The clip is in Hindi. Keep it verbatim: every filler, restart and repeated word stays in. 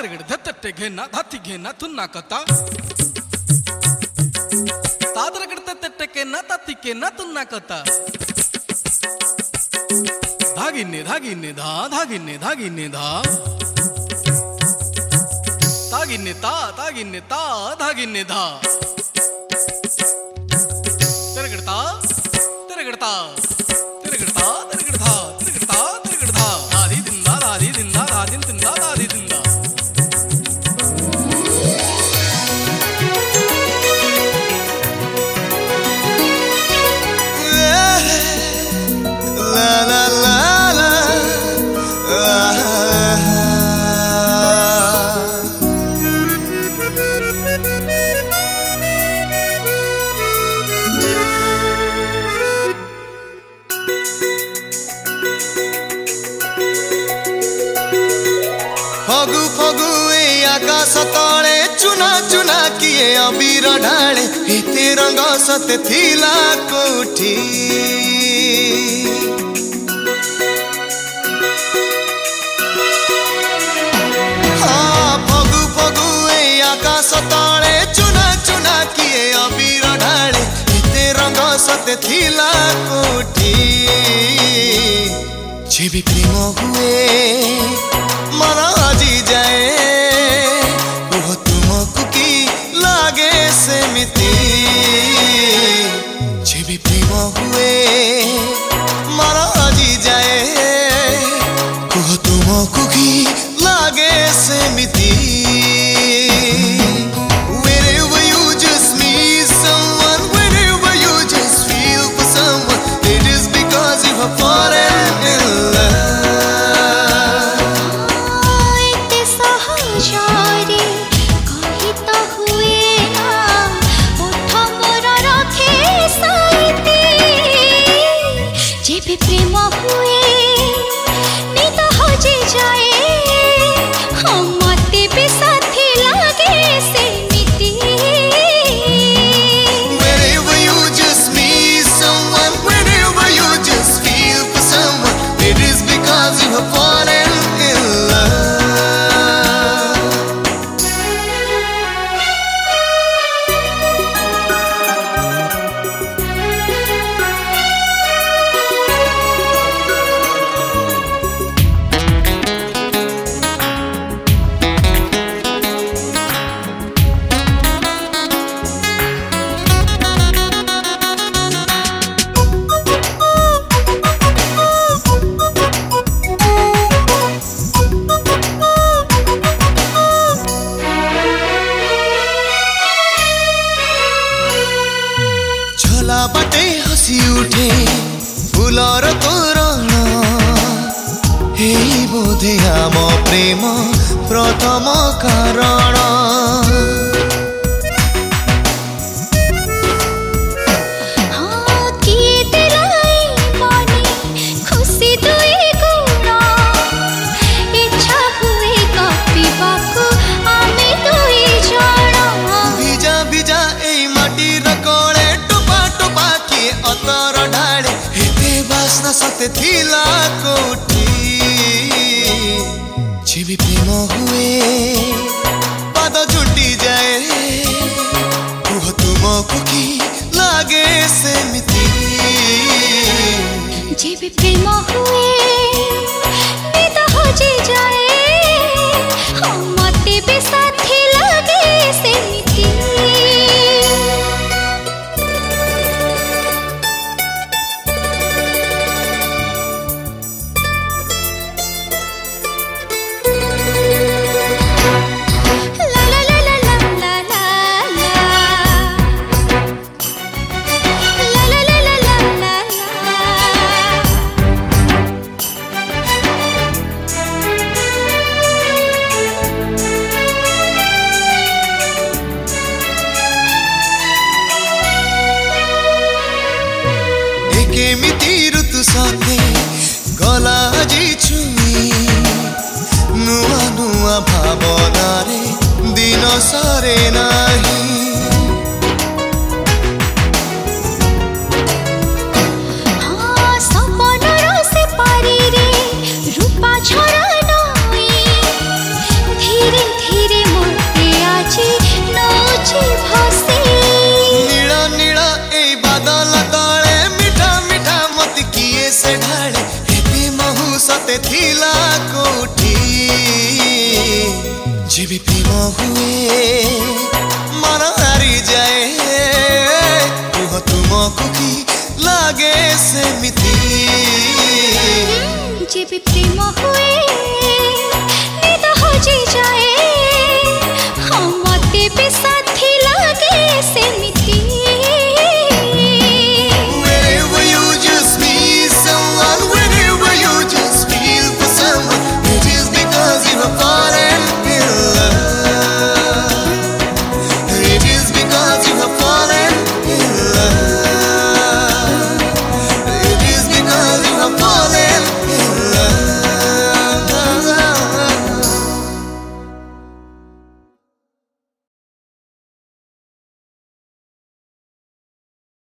तादरगड़ धत्ते घेना धाती घेना तुन्ना कता तादरगड़ धत्ते घेना धाती घेना तुन्ना कता धागिन्ने धागिन्ने धा धागिन्ने धागिन्ने धा धागिन्ने ता धागिन्ने ता धागिन्ने धा तिरगड़ता तिरगड़ता तिरगड़ता तिरगड़ता तिरगड़ता तिरगड़ता आधी दिंदा आधी दिंदा आधी दिंदा आधी दिंदा la la la la फगु फगु ए आकाश तले चुना चुना किए अबीर ढाले हेते रंग सते थिला कोठी हाँ फगु फगु ए आकाश तले चुना चुना किए अबीर ढाले हेते रंग सते थिला कोठी जेबी प्रेम हुए मन हजी जाए ओह तुमको की लागे सेमिति जेबी प्रेम हुए मन हजी जाए ओह तुमको की लागे सेमिति whenever you just meet someone whenever you just feel for someone it is because you have fallen in love प्रेम हुए नी तो हजे जाए हम मते भी साथी लागे सेमिति whenever you just meet someone whenever you just feel for someone it is because you have fallen in love बाटे हसी उठे फुलर तोरण हे बोधे आम प्रेम प्रथम कारण भिजा भिजा ए माटीर कोले अतर ढाले हेते बासना सते थिला कोठी जेबी प्रेम हुए पाद झुटी जाए ओह तुमको की लागे सेमिति जेबी प्रेम हुए नी तो हजे जाए हम मते भी साथी लागे सेमिति केमिति ऋतु साथे गला जी छुई नुआ नुआ भावना रे दिन सरे नाही हाँ सपन से पारी रे रूपा झरा नई धीरे ଯେବେ ପ୍ରେମ ହୁଏ ମନ ହାରି ଯାଏ କୁହ ତୁମକୁ କି ଲାଗେ ସେମିତି ଯେବେ ପ୍ରେମ ହୁଏ